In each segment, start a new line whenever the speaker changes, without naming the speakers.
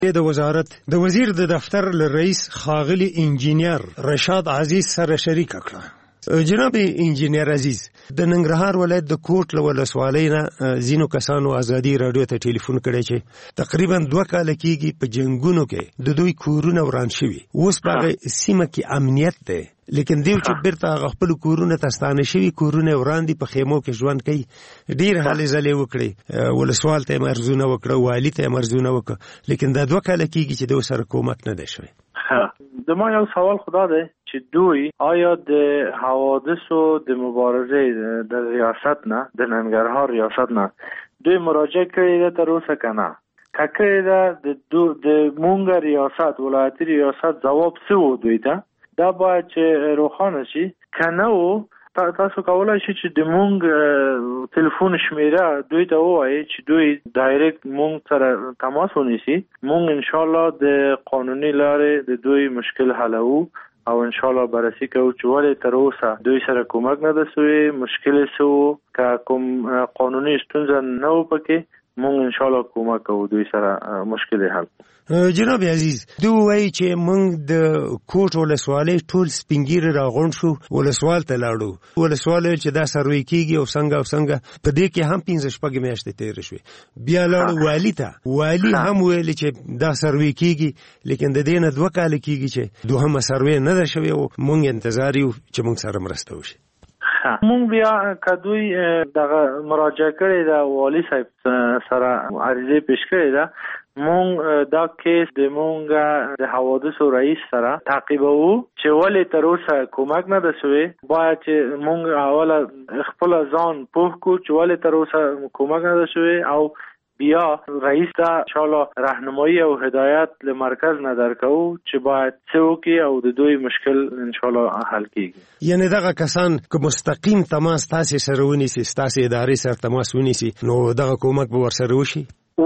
د وزارت د وزیر د دفتر رئیس ښاغلی انجینیر رشاد عزیز سره شریک کړه. جناب انجینیر عزیز، د ننګرهار ولایت د کوټ له ولسوالۍ نه ځینو کسانو ازادي راډیو ته ټلیفون کړی چې تقریبا 2 کاله کېږي په جنګونو کې د دوی کورونه وران شوي، اوس په هغه سیمه کې امنیت دی، لیکن دیو چې بیرته هغه خپل کورونه ته ستانه شوي کورونه وران دي، په خیمو کې ژوند کوي. ډېر هلې ځلې وکړې، ولسوال ته یې مرزونه وکړه، والي ته یې مرزونه وکړه، لیکن دا 2 کاله کېږي چې دوی سره کومک نه دی شوی.
د ما یو سوال خدا دی چې دوی آیا د حوادثو د مبارزه د ریاست نه، د ننګرهار ریاست نه دوی مراجعه کړې ده تر اوسه که نه؟ که کړې ده د مونږ ریاست، ولایتي ریاست ځواب څه و دوی ته؟ دا باید چې روښانه شي. که نه و تاسو کولای شئ چې د مونږ ټلیفون شمیره دوی ته ووایي چې دوی ډایرکټ مونږ سره تماس ونیسي. مونږ انشاءالله د قانوني لارې د دوی مشکل حلوو او انشاءالله بررسي کوو چې ولې تر اوسه دوی سره کومک نه ده سوی، مشکل څه و. که کوم قانوني ستونزه نه و پکې، مونږ انشاءالله کومک کوو دوی سره مشکل حل.
جناب عزیز، دوی وایي چې مونږ د کوټ ولسوالۍ ټول سپینګیري راغونډ شو، ولسوال ته لاړو، ولسوال ویل چې دا سروي کېږي او څنګه په دې کې هم 15 میاشتې تېرې شوې. بیا لاړو والي ته، والي هم ویل چې دا سروي کېږي، لیکن د دې نه 2 کاله کېږي چې دوهمه سروي نه ده شوې او مونږ انتظار یو چې مونږ سره مرسته وشي.
مونږ بیا که دوی دغه مراجعه کړې ده، والي صاحب سره عریضه پیش کړې ده، مونږ دا کیس د مونږ د حوادثو رئیس سره تعقیبوو چې ولې تر اوسه کومک نه ده سوی. باید چې مونږ اوله خپل ځان پوه کړو چې ولې تر اوسه کومک نه ده سوی، او بیا رئیس ته انشاءالله راهنمایي او هدایت له مرکز نه درکوو چې باید څه وکړي او د دوی مشکل انشاءالله حل کیږي.
یعنی دغه کسان که مستقیم تماس تاسې سره ونیسي، ستاسې ادارې سره تماس ونیسي، نو دغه کومک به ورسره وشي؟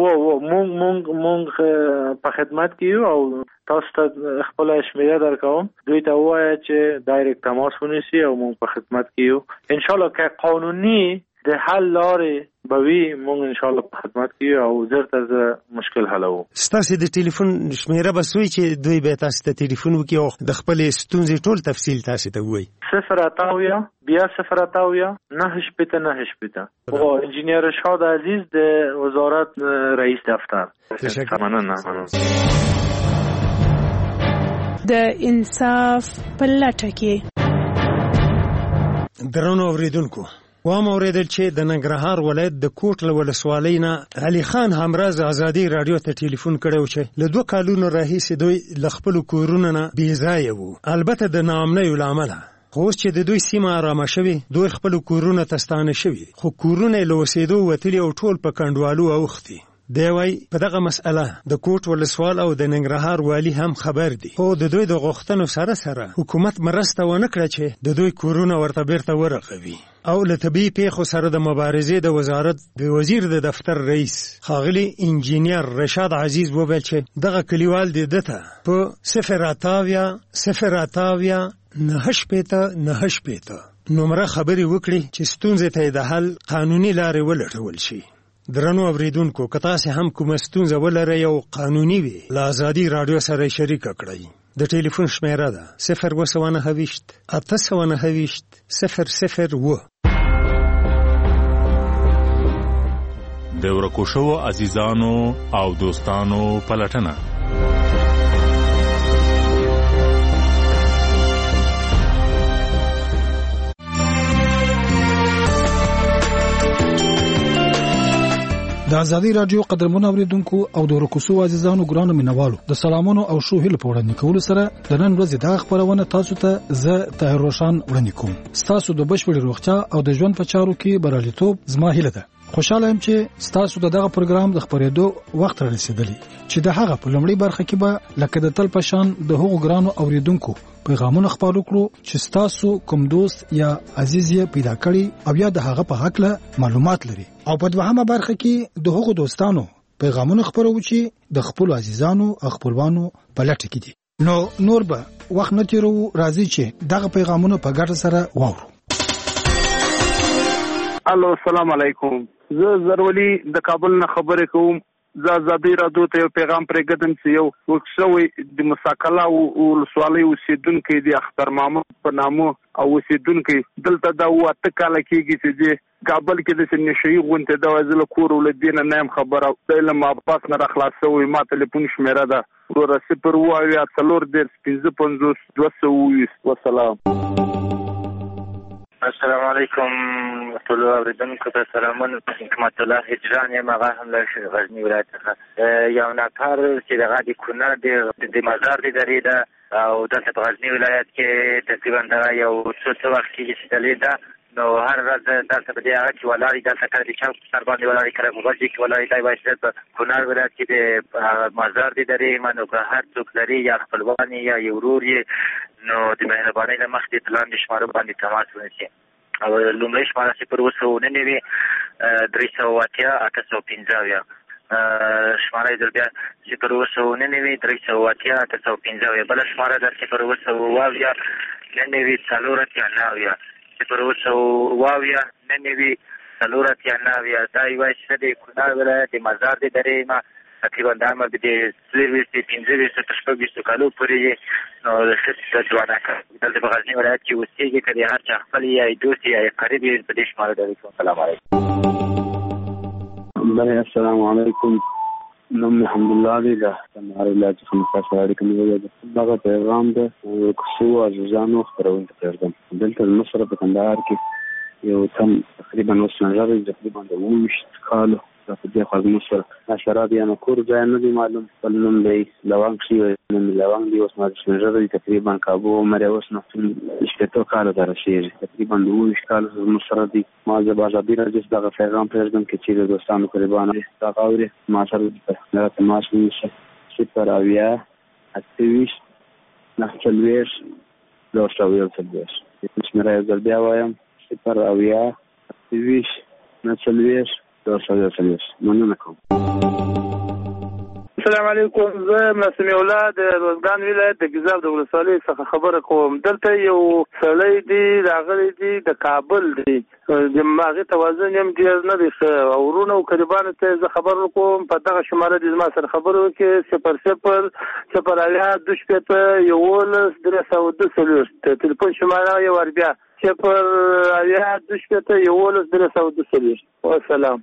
مونږ په خدمت کې یو او تاسو ته خپل شمیره درکوم، دوی ته ووایه چې ډایرکټ تماس ونیسي او مونږ په خدمت کې یو. انشاءالله که قانوني د حل لارې به وي، مونږ انشاءالله په خدمت کې یو او زر تر زر مشکل حلوو. ستاسې د ټلیفون شمیره به څه وي چې دوی به تاسو ته ټلیفون وکړي او د خپلې ستونزې ټول تفصیل تاسو ته ووایي؟ 080 بیا 080 9 او انجینیر رشاد عزیز د وزارت رئیس دفتر. تشکر.
د انصاف په لټه کې
درنو اوریدونکو، وام اوریدل چې د ننګرهار ولایت د کوټ له ولسوالۍ نه علي خان همراز ازادي راډیو ته ټلیفون کړی چې له 2 کالونو راهیسې دوی له خپلو کورونو نه بېځایه وو، البته د ناامنیو له امله. خو اوس چې د دوی سیمه ارامه شوې، دوی خپلو کورونو ته ستانه شوي، خو کورونه یې له اوسېدو وتلي او ټول په کنډوالو اوښتي. دی وایي په دغه مسئله د کوټ ولسوال او د ننګرهار والي هم خبر دي، خو د دوی د غوښتنو سره حکومت مرسته ونه کړه چې د دوی کورونه ورته بیرته ورغوي. او له طبیعي پیښو سره د مبارزې د وزارت د وزیر د دفتر رئیس ښاغلی انجینیر رشاد عزیز وویل چې دغه کلیوال د ده ته په 080 9 نمره خبرې وکړي چې ستونزې ته د حل قانوني لارې ولټول شي. درنو اوریدونکو، که تاسې هم کومه ستونزه ولرئ او قانوني وي، له ازادي راډیو سره شریکه کړئ. د ټلیفون شمیره ده 029 829 001.
د ورکو شوو عزیزانو او دوستانو پلټنه.
د ازادي راډیو قدرمن اوریدونکو او د ورکوسو عزیزانو ګرانو مینوالو، د سلامونو او شو هیله په وړاندې کولو سره د نن ورځې دا خبرونه تاسو ته زه طاهر روشن وړاندې کوم. تاسو د بشپړ روغتیا او د ژوند په چارو کې بریالیتوب زما هیله ده. خوشاله یم چې تاسو دغه پروګرام د خبرېدو وخت را رسیدلی چې د هغه په لومړی برخه کې به لکه د تل پشان د هغو ګرانو اوریدونکو پیغامونه خپاره کړو چې تاسو کوم دوست یا عزیز یې پیدا کړی او یا د هغه په حق له معلومات لري، او په دوهمه برخه کې د هغو دوستانو پیغامونه خپرو چې د خپل عزیزانو او خپلوانو په لټه کې دي. نو نور به وخت نه تیرو، راځي چې دغه پیغامونه په ګډه سره واورو.
الو، السلام علیکم. زه زرولی د کابل نه خبرې کوم. زه آزادۍ راډیو ته یو پیغام پرېږدم چې یو وقف شوی د مساکله ولسوالۍ اوسېدونکی د اختر محمد په نامه او اوسېدونکی دلته دا 8 کاله کېږي چې د کابل کې د نشهیي غونډې د وزیر کور ولدي نه نیم خبره د علم عباس نه راخلاص شوی ما ټلیفون شمیره ده ورور 084 والسلام.
السلام علیکم ټول اوریدونکو ته سلامونه. حکمت الله هجران یم، هغه هم له غزني ولایت څخه. یو نفر چې دغه د کونړ د مزار د درې ده او دلته په غزني ولایت کې تقریبا دغه یو څه وخت کېږي چې دلې ده، نو هر ورځ دلته په دې هغه چې ولاړې دلته کله د چوک سر باندې ولاړې کله په غوږ کې ولاړې دی وایي چې په کونړ ولایت کې د مزار د درې نو که هر څوک لري یا خپلوان یا یو ورور یې نو د مهربانۍ له مخې د لاندې شمارو باندې تماس ونیسي. او لومړی شماره 029 380 815 شماره یې بیا 029 380 815 بله شماره ده 020 99 489 020 99 489 دا یوه چې د کونړ ولایت د مزار د درې نه تقریبا د عمر د 25 تر 26 کالو پورې نو د ښځې ځوانه دلته په غزني ولایت کې اوسېږي، که د هر چا خپل یا دوست یا قریب یې په دې شماره ډالۍ کوم. السلام علیکم.
بله السلام علیکم. نوم الحمدلله دی د کندهار ولایت څخه مستاسو اړیکه نیولې ده. دغه پیغام د کوڅو عزیزانو خپرونې ته پرېږدم. دلته زموږ سره په کندهار کې یو تن تقریبا اوس نظر تقریبا د 20 کالو په دې خوا زموږ سره اشراب یا کور ځای نه دی معلوم، خپل نوم دی لونګ شي، نوم لونګ دی، اوس ما د نظر تقریبا کابو عمر یې اوس 90 کاله ته رسېږي، تقریبا 20 کاله زموږ سره دی. ما زه به آزادۍ راډیو دغه پیغام پرېږدم که چېرې دوستانو قربانه دغه اوري ما سره دغه تماس ونیسي 080 28 49 241 شمېره یو ځل بیا وایم 080 28 49 241. مننه کوم.
السلام علیکم. زه نسیم الله د روزګان ولایت د ګیزاب د ولسوالۍ څخه خبره کوم. دلته یو سړی دی راغلی دی د کابل دی، د هغې توازن یم ډېر نه دی ښه او ورونو او قریبانو ته زه خبر وکړم په دغه شماره دې زما سره خبرې وکړي 00 080 11 تلیفون شماره یو وار بیا 080 11 والسلام.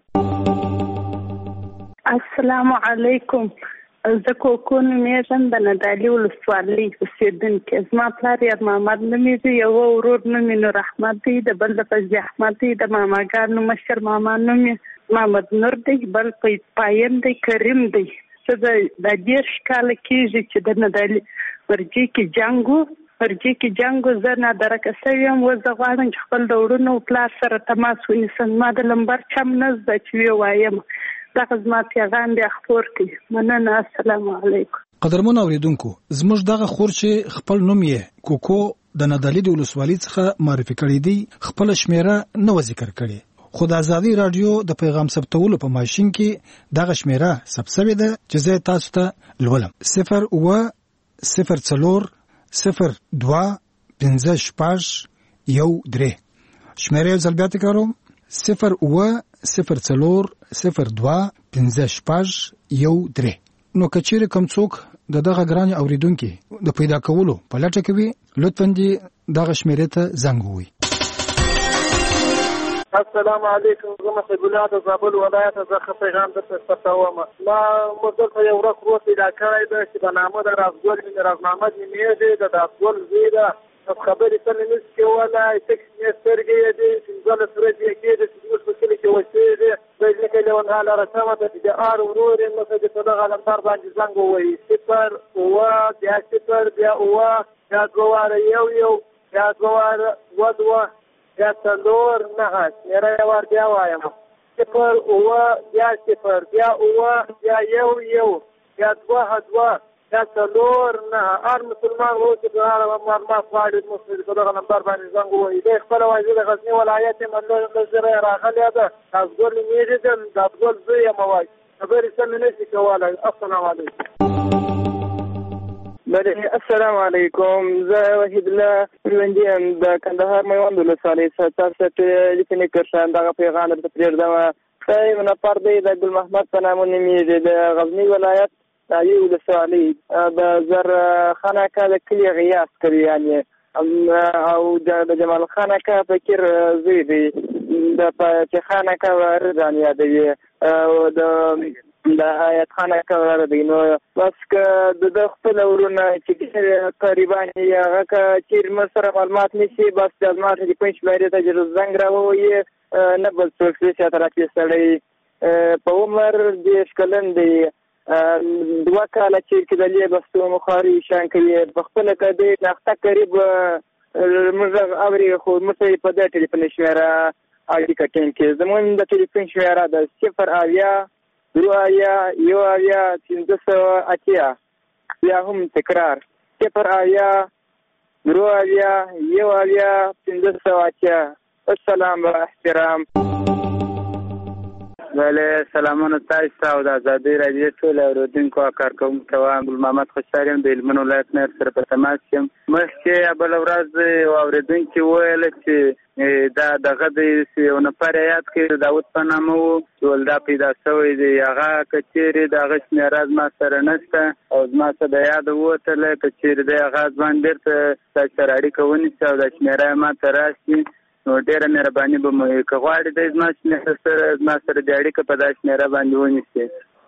السلام علیکم. زه کوکو نومیږم د ندالي ولسوالۍ اوسېدونکې. زما پلار یار محمد نومیږي، یو ورور نوم یې نور احمد دی، د بل د فضلي احمد دی، د ماماګانو مشر ماما نوم یې محمد نور دی، بل پایم دی کریم دی. څه د 10 کاله کېږي چې د ندالي ورجې کې جنګ زه نادرکه شوې یم. اوس زه غواړم چې خپل د وروڼو او پلار سره تماس ونیسم. ما د لمبر چم نه زده چې ووایم. دغه زما پیغام بیا خپور کړي. مننه. السلام علیکم.
قدرمن اوریدونکو، زموږ دغه خور چې خپل نوم یې کوکو د ندالي د ولسوالۍ څخه معرفي کړی دی خپل شمیره نه ذکر کړي، خو د آزادۍ راډیو د پیغام ثبتولو په ماشین کې دغه شمیره ثبت شوې ده چې زه تاسو ته لولم. 0 04 02 56 13. شمیره یو ځل بیا تکراروم 0 04 02 56 13. نو کچېرې کوم څوک دغه ګران اوریدونکو د پیدا کولو په لټه کوي لطفاً دې دغه شمیرې ته زنګ ووهي.
السلام علیکم. زه مسعود الله د زابل ولایت څخه پیغام درته ستوم. ما مدته یو ورځ پیدا کړی ده چې په نامه د رازګل محمد نومیږي، د رازګل زوی ده. خبرې څنګه نس کې ولای تکس یې سترګې دې څنګه سره دې کې د څه په کلی کې وسیږي د ځکه له ونه راځه ته د ار ورور نو څه د دغه لمبر باندې څنګه وایي 0 او بیا 0 بیا او بیا دواره یو بیا دواره ودوا بیا څلور نه هڅه ور بیا وایم 0 او بیا 0 بیا او بیا یو بیا دوه یا څلور نه ار مسلمان وو چې هغه ما فاعل مسلمان په دغه نمبر باندې څنګه وایي د خپل وایي د غزنی ولایت منو نظر راغلی ده تاسو میږي د افضل زوی موای خبرې څنګه نشي کولای. السلام علیکم.
السلام علیکم. زه وحید الله ژوندیم د کندهار میوند ولسوالۍ څخه تاسو ته لیکنې کوم. دغه پیغام درته پرېږدم
صاحب نفر دی د ګل محمد په نامه نومیږي د غزني ولایت علي ولسوالۍ د زرخان اکا د کلي غیاث کوي یعنې او د جمال خان اکا فکر زوی دی د فتح خان اکا ورځان یادوي او د آیت خان اکا ورځي نو بس که د خپل ورونه چې تقریبا هغه چې مسره معلومات نشي بس د معلومات د پنځ لري ته چې زنګ راوي نه بل څه چې ترافي سړی په عمر د شکلن دی دوه کاله چې کله بستو مخاري شان کوي په خپل کده نخته قریب موږ اوري خو مته په دې ټلیفون شمیره اړیکه کټین کې زمون د ټلیفون شمیره د 0 آیا یو آیا 380 یا هم تکرار 0 آیا 0 آیا یو آیا 380 السلام و احترام.
بله سلامونه تاسو ته او د ازادي رادیو ټول اوریدونکو کارکوونکو ته ګل محمد خوشحال یم د هلمند ولایت نه سره په تماس یم. مخکې بل ورځ اوریدونکو ویل چې دا دغه د یو نفر یاد کې داود په نامه وو چې ولدا پیدا شوی دی هغه کچېرې دغه شمیره ما سره نشته او ما سره د یاد وتله کچېرې د هغه ځوان بیرته سره اړیکه ونیسي او د شمیره ما ته راشي نو ډېره مهرباني به مو که غواړې د زما سره د اړیکه په دا شمیره باندې ونیسي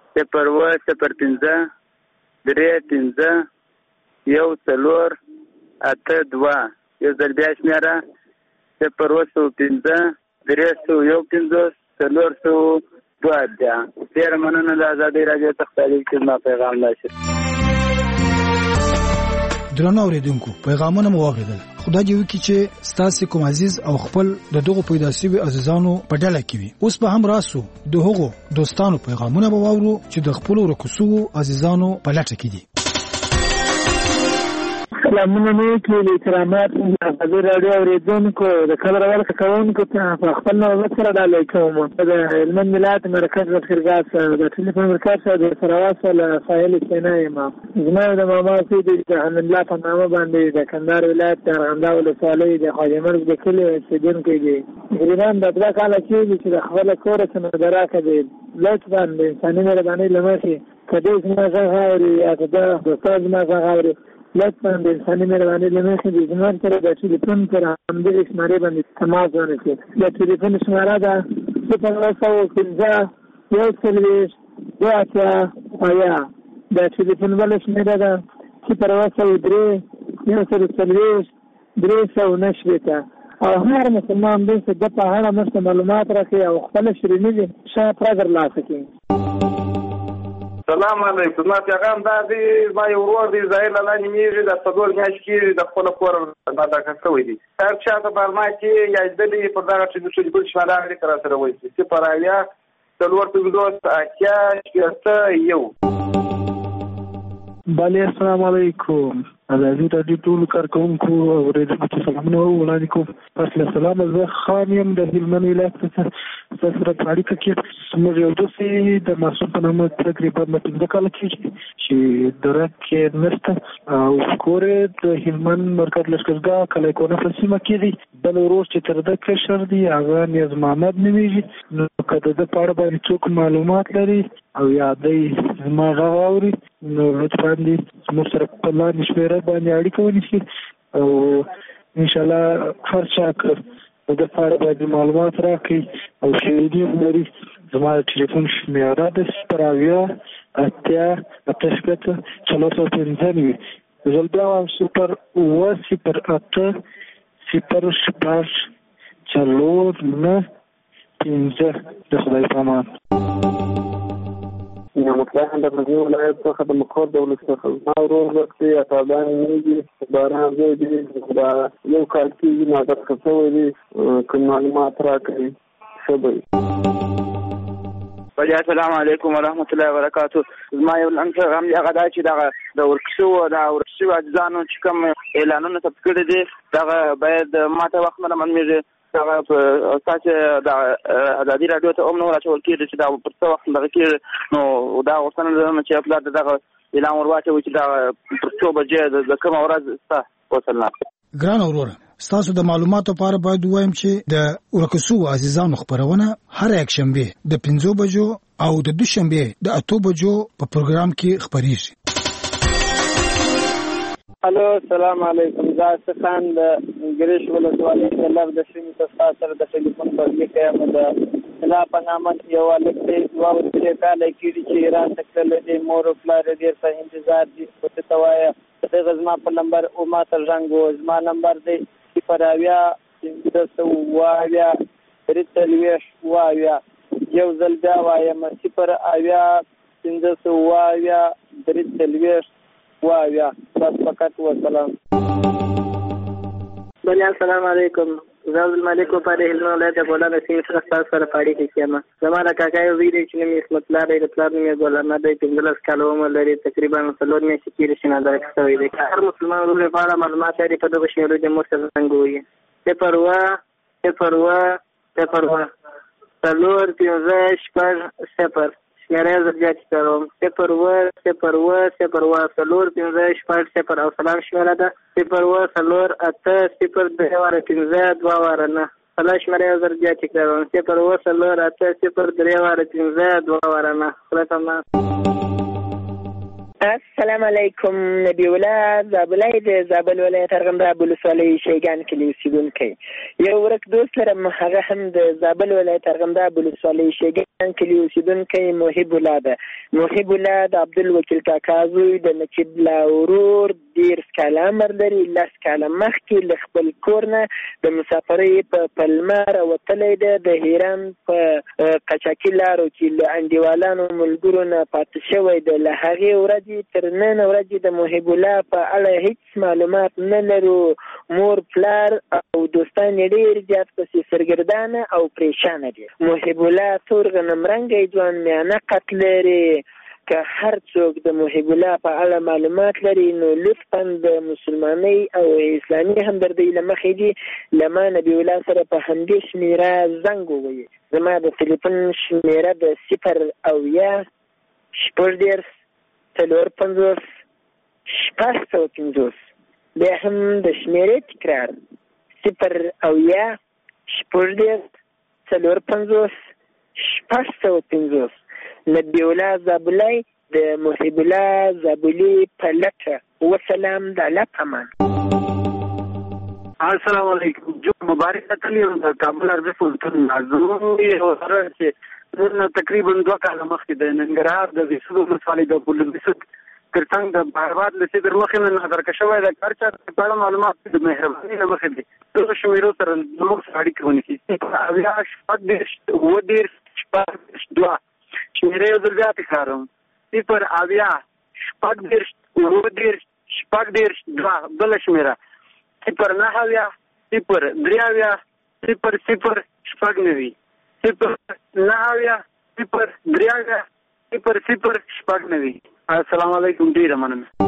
0 0 5 3 5 1 4 8 2 یو ځل بیا شمیره 0 5 3 1 5 4 2 بیا ډېره مننه د ازادي رادیو څخه چې زما پیغام راشي.
درنو اوریدونکو پیغامونه مو واغېدل. خدای دې وکړي چې ستاسو کوم عزیز او خپل د دغه پیدا شوی عزیزانو په ډله کې وي. اوس به هم راسو د هغو دوستانو پیغامونه به واورو چې د خپل ورکوسو عزیزانو په لټه کې دي.
سلامونه مې کې کرامات د رادیو اوریدونکو د خبر ورکړه کوونکو ته خپل نو سره ډالۍ کوم د هلمند ولایت مرکز لښکرګاه سره د ټلیفون مرکز سره د سره واصل فایل سینای ما زما د ماما سي د حمد الله په نامه باندې د کندهار ولایت ارغنداو ولسوالۍ د خواجه مرګ د کلي اوسیدونکو دي تقریبا د 2 کاله چې د خپل کور څخه دراکه دي لطفا د انساني مهرباني لمخې کدی زما غاوري یا د استاد ما غاوري لطفا د انساني مهرباني لمخې د زموږ سره د ټلیفون پر همدغه شمارې باندې تماس ونیسي. د ټلیفون شماره ده 0 د ټلیفون بل شماره ده 0 او هر مسلمان دې چې د په اړه مست معلومات راکړي او خپل شرینی دي شاید راګر لاسه کوي.
سلام علیکم. ما پیغام دا دی ما یو ورور دی ظاهر الله نیمېږي د صدور میاش کې د خپل کور دا کوي دي هر چا ته برما کې یا دلی په دا چې ګل شماله لري تر سره وایي چې پرایا څلور دوست اکیا شپته یو.
بله السلام علیکم. ازادي رادیو ټول کارکوونکو اوریدونکو ته سلامونه وړاندې کوم. پس له سلامه زه خان یم د هلمند ولایت څخه سره په اړیکه کې موږ یو دوستي د معصوم په نامه تقریبا 15 کاله کېږي چې درک کې نشته او کور د هلمند مرکز لښکرګاه کلی کونه په سیمه کې دی. بل ورور چې تر ده کشر دی هغه نیاز محمد نومیږي. نو که د ده په اړه باندې څوک معلومات لري او یا دی زما غږ اوري نو لطفا دې زموږ سره په لاندې شمېره باندې اړیکه ونیسي او انشاءالله هر چا که د ده په اړه باندې معلومات راکړي او شهیدي هم لري. زما د ټلیفون شمېره ده 0 8 8 495 زل بیا وایم 0 8 0 6 4 9 15 د خدای په امان.
یا مطلقاً د غزني ولایت څخه د مقر د ولس څخه ما ورور وکړي اتابان نیږي باران دی دا یو کال کېږي ما درته شوی دی که معلومات راکړي ښه به
وي. السلام علیکم ورحمت الله وبرکاتو. زما یو لنډ پیغام دی هغه دا چې دغه د ورکشو عزیزانو چې کوم اعلانونه ثبت کړي دي دغه باید ماته وخت نه معلومېږي هغه په تاسو د ازادي رادیو ته هم نو راټول کېږي چې دا پر څه وخت دغه کېږي نو دا غوښتنه لرم چې خپل دغه اعلان ورواچوي چې دا پر څو بجې د کومه ورځ ستا وصلنا.
ګران وروره ستاسو د معلوماتو لپاره باید وایم چې د ورکسو عزیزانو خبرونه هر یک شنبه د 5 بجو او د دوشنبه د 8 بجو په پروګرام کې خبريږي.
الو السلام علیکم. زه خان د ګریش ولسوالۍ د لغ د سیمې څخه سره د ټلیفون په لیکه د لا پنامت یو لکه دوا ورته کاله کېږي چې ایران تکل د مور پلار ډیر په انتظار دي په توایا د غزما په نمبر او ما تر رنګو زما نمبر دی 0 وایا رتلويش وایا یو ځل بیا وایم 0 اویا 5 وایا رتلويش وایا بس فقط والسلام.
بله السلام علیکم. زه عبدالملک وپاره هلمند ولایت د بولان سیمې څخه ستاسو سره په اړیکه کې یم. زما د کاکا یو زوی دی چې نوم یې عصمت الله دی، د پلار نوم یې ګل احمد دی، 15 کاله عمر لري، تقریبا 4 میاشتې کېږي چې نادرک شوی دی. که هر مسلمان ورور په اړه معلومات لري په دغه شمیرو د مور سره څنګه ووایي 0 شمیره زر بیا چکروم 0 او سلام شمیره ده 0 اته 0 3 15 2 9 سلام شمیره زر بیا چکروم 0 اته 0 3 15 2 9 خلاص.
السلام علیکم. نبی الله زابلای د زابل ولایت ارغنداب ولسوالۍ شیګان کلی اوسیدونکی. یو ورک دوست لرم، هغه هم د زابل ولایت ارغنداب ولسوالۍ شیګان کلی اوسیدونکی محب الله ده. محب الله د عبدالوکیل کاکا زوی د نقیب الله ورور 10 کاله عمر لري. 10 کاله مخکې له خپل کور نه د مسافرۍ په پلمار وتلی ده. د هیران په قچاقي لارو کې له انډیوالانو ملګرو نه پاتې شوی ده. له هغې ورځې تر نن ورځې د محب الله په اړه هیڅ معلومات نه لرو. مور پلار او دوستان ډېر زیات پسې سرګردانه او پریشانه دي. محب الله تور غنم رنګی ځوان میانه قد لري. که هر څوک د محب الله په اړه معلومات لري نو لطفا د مسلمانۍ او اسلامي همدردۍ له مخې دي له ما نبي الله سره په همدې شمیره زنګ ووایي. زما د تلیفون شمیره د 0 اویا 0 4 5 بیا هم د شمیرې تکرار 0 اویا 0 4 5 نبی الله زابلای د محب الله زابلی په لټه. وسلام د الله پامان.
السلام علیکم. جو مبارک تکلیف د کابل ارزه فلتون نازو یو سره چې نن تقریبا 2 کاله مخکې د ننګرهار د وسلو مسالې د بولندسد ترڅنګ د بهرباد لسی در مخې نه نظر کښوي د کارچا په اړه معلومات د مهرباني نه مخې دي. دغه شمیرو سره نو سړی کوي چې اویا شپږ و ډیر شپږ 2 شمیره یو ځل بیا تکراروم 0 اویا شپږ و ډیر شپږ 2 بل شمیره 0 9 اویا 0 3 اویا 0 شپږ 9 0 9 اویا 0 3 اویا 0 شپږ 9. السلام علیکم. ډیره مننه.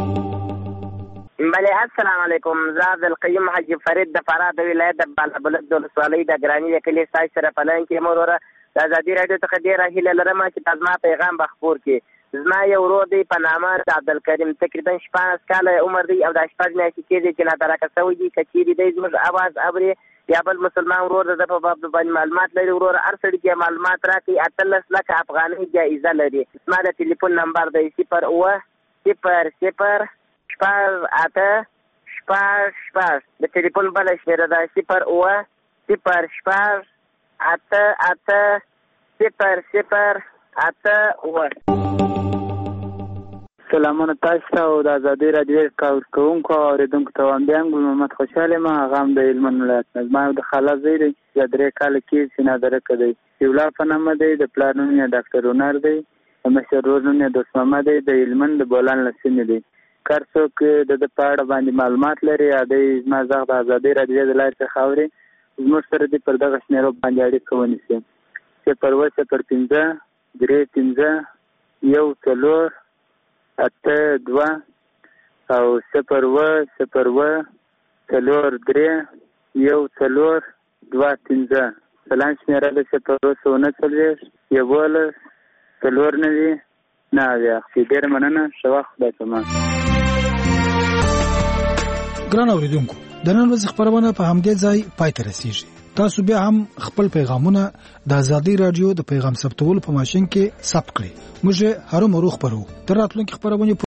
بله السلام علیکم. زه عبدالقیوم حاجي فرید د فراه د ولایت د بالابلد د ولسوالۍ د ګراني د کلي ستاسو سره په لاین کې یم. وروره د ازادي راډیو څخه ډېره هیله لرم چې تا زما پیغام به خپور کړي. زما یو ورور دی په نامه د عبدالکریم، تقریبا 15 کاله عمر دی او دا 6 میاشتې کېږي چې نادرکه شوی دی. که چېرې دی زموږ اواز اوري یا بل مسلمان ورور د په باب باندې معلومات لري، ورور هر سړي کې معلومات راکړي. 18 لکه افغانۍ جایزه لري. زما د ټلیفون نمبر دی 0 0 0 شپږ 8 شپږ. د ټلیفون بله شمېره ده 0 0 شپږ 8 8 0 8
سلامونه تاسو ته او د ازادي راډیو کارکونکو او اوریدونکو ته وایم. بیا هم ګل محمد خوشحاله یم. هغه هم د هلمند ولایت نه. زما د خاله زوی دی چې 3 کاله کېږي چې نادرکه دی. یولا په نامه دی. د پلار نوم یې ډاکټر هنر دی. د مشر ورور نوم یې دوست محمد دی. د هلمند د بولان له سیمې دی. که هر څوک د په اړه باندې معلومات لري یا دی زما غږ د ازادي راډیو د لارې څخه اوري زموږ سره دې پر دغه شمیرو باندې اړیکه ونیسي 0 0 5 3 5 1 4 8 2 او 0 0 4 3 1 4 2 5. سلام شمیره د 0 19 11 4 9 9. ډېره مننه. ښه وخت خدای پامان.
ګران اوریدونکو د نن ورځې خبرونه په همدې ځای پای ته رسیږي. تاسو بیا هم خپل پیغامونه د ازادي رادیو د پیغام ثبتولو په ماشین کې ثبت کړئ. موږ هر مروه خبرو تر راتلونکي خبرونه